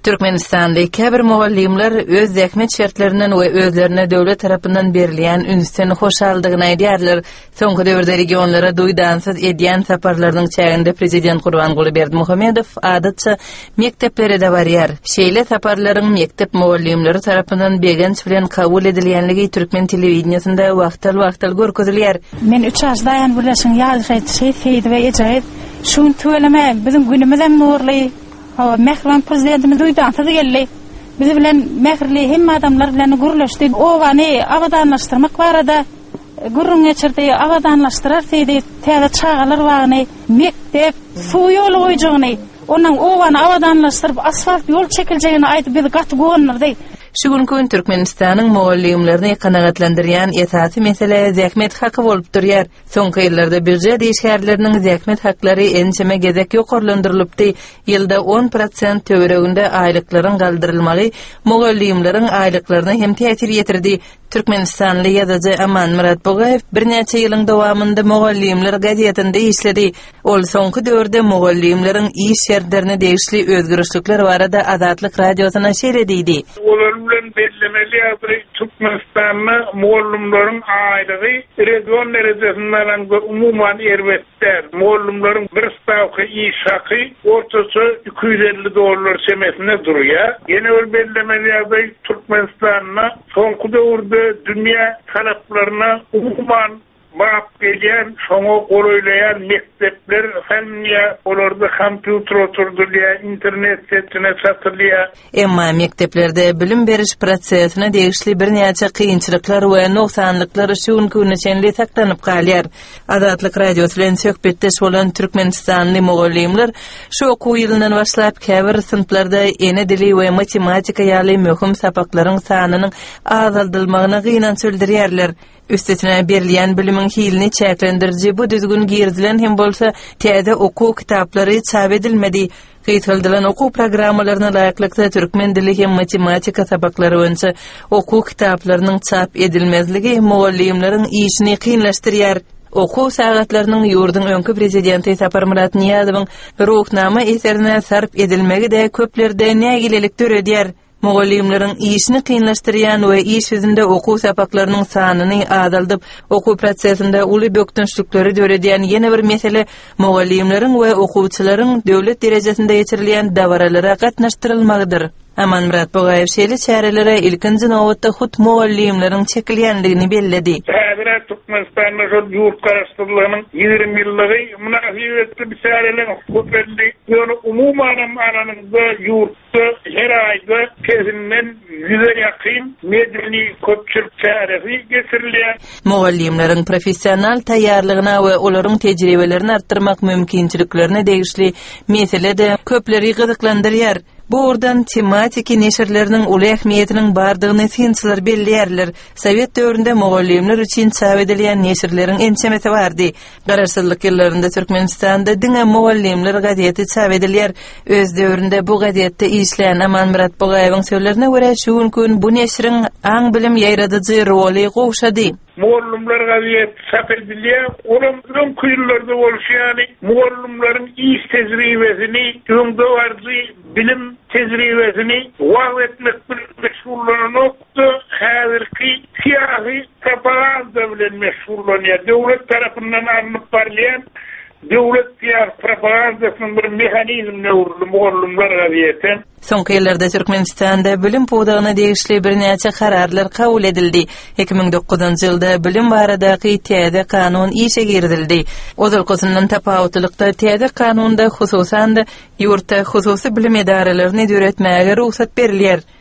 Türkmenistan'da käbir mugallimler öz zähmet şertlerinden we özlerine döwlet tarapyndan berilýän ünsden hoşaldygyny aýdýarlar. Soňky döwürde regionlara duýdansız edýän saparlarynyň çäginde prezident Gurbanguly Berdimuhammedow adatça mekteplere de barýar. Şeýle saparlaryň mektep mugallimleri tarapyndan begenç bilen kabul edilýänligi Türkmen telewizionyasynda wagtal görkezilýär. Men 3 ýaşdaýan bileşiň ýaly feýdi we ejaýyp şuny tölemä bizim günümizden nurly Mehran prezidentimiz duydansa geldi. Biz bilen mehirli hem adamlar bilen guruluşdy. O wany awadanlaşdyrmak barada gurrun geçirdi, awadanlaşdyrar diýdi. Täze çağalar wany mektep suw ýoly goýjagyny, onuň o wany awadanlaşdyryp asfalt ýol çekiljegini aýdyp biz gaty goňnurdy. Şu günkü Türkmenistanyň mugallimlerini kanagatlandyrýan esasy mesele zähmet haky bolup durýar. Soňky ýyllarda büdjet işgärleriniň zähmet haklary ençeme gezek ýokarlandyrylypdy. Ýylda 10% töwereginde aýlyklaryň galdyrylmagy mugallimleriň aýlyklaryna hem täsir ýetirdi. Türkmenistanly ýazyjy Aman Murat Bogaew birnäçe ýylyň dowamynda mugallimler gazetinde işledi. Ol soňky döwürde mugallimleriň iş şertlerini degişli özgürlükler barada Azatlyk radiosyna şeýlediydi. Bilen bellemeli ýa-da Türkmenistan'da muallimlerin aýlygy region derecesinden umuman erbetler. Muallimlerin bir stavka iş haky ortaça $250 semesine durýar. Ýene bir bellemeli ýa-da Türkmenistan'da soňky döwürde dünýä talaplaryna umuman bap gelýän, şoňa goraýlaýan mektepler hemmiýe olarda kompýuter oturdylýar, internet setine satylýar. Emma mekteplerde bilim beriş prosesine degişli birnäçe kynçylyklar we noksanlyklar şuň günçenli saklanyp galýar. Azatlyk radiosu bilen söhbetde bolan Türkmenistanly mugallimler şu okuw ýylyndan başlap käbir synplarda ene dili we matematika ýaly möhüm sapaklaryň sanynyň azaldylmagyna gynanç bildirýärler. Üstesine berilýän bilimiň hilini çäklendiriji bu düzgün girdilen hem bolsa täze okuw kitaplary çap edilmedi. Gyýtyldylan okuw programmalaryna laýyklykda türkmen dili hem matematika sabaklary boýunça okuw kitaplarynyň çap edilmezligi mugallimleriň işini kynlaşdyrýar. Okuw sagatlarynyň ýurdun öňkü prezidenti Sapar Murat Niýazowyň ruhnama eserine sarp edilmegi de köplerde nägilelik töredýär. Mugallimleriň işini kynlaşdyrýan we iş ýüzünde okuw sapaklarynyň sanyny azaldyp, okuw prosesinde uly bökdünçlükleri döredýän ýene bir mesele mugallimleriň we okuwçylaryň döwlet derejesinde ýetirilýän dawralara gatnaşdyrylmagydyr. Aman Murat Bogaew şeýle çärelere ilkinji nowatda hut mugallimleriň çekilýändigini belledi. Türkmenistan'da şu yurt karıştırılığının 20 yıllığı münasibetli bir çarelerin hukuketli yolu umuman aranızda yurtta her ayda kezinden 100'e yakın medeni köpçülük çaresi getirilýär. Mugallimleriň professional taýýarlygyna we olaryň tejribelerini artdyrmak mümkinçiliklerine degişli mesele de köpleri gyzyklandyrýar. Bu ordan tematiki neşirlerinin uly ähmiýetiniň bardygyny synçylar belliýärler. Sowet döwründe mugallimler üçin çap edilýän neşirleriň ençemeti bardy. Garaşsyzlyk ýyllarynda Türkmenistanda diňe mugallimler gazeti çap edilýär. Öz döwründe bu gazetde işleýän Aman Murat Bogaewyň söýlerine görä şu gün bu neşiriň aň bilim ýaýradyjy roly gowşady. Muallimler gazet çap edilýär. Onuň kuyullarda bolýany muallimleriň iş tejribesini, öňde bardy bilim tejribesini wagt etmek meşgullygyny nokta häzirki siýasy propaganda bilen meşgullanýar. Döwlet tarapyndan alınıp barýan döwlet propagandasynyň bir mehanizmine uruly mugallimler gazeten. Soňky ýyllarda Türkmenistanda bilim puwdagyna degişli birnäçe kararlar kabul edildi. 2009-njy ýylda bilim baradaky täze kanun işe girdildi. Ozalkosyndan tapawutlykda täze kanunda hususan da ýurtda hususy bilim edaralaryny döretmäge ruhsat berilýär.